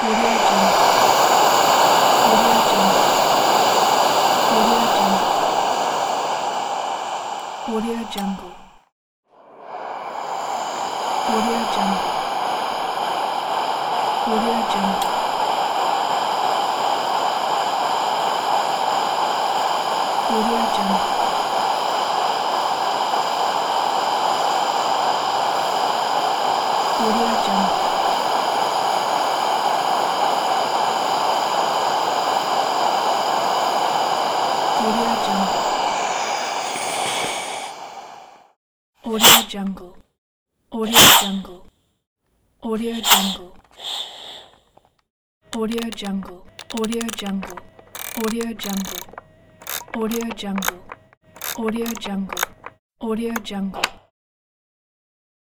Audio Jungle. Audio Jungle. Audio Jungle. Audio Jungle. Audio Jungle. Audio Jungle. Audio Jungle. Audio Jungle. Audio Jungle. Audio Jungle. Audio Jungle. Audio Jungle. Audio Jungle. Audio Jungle. Audio Jungle. Audio Jungle.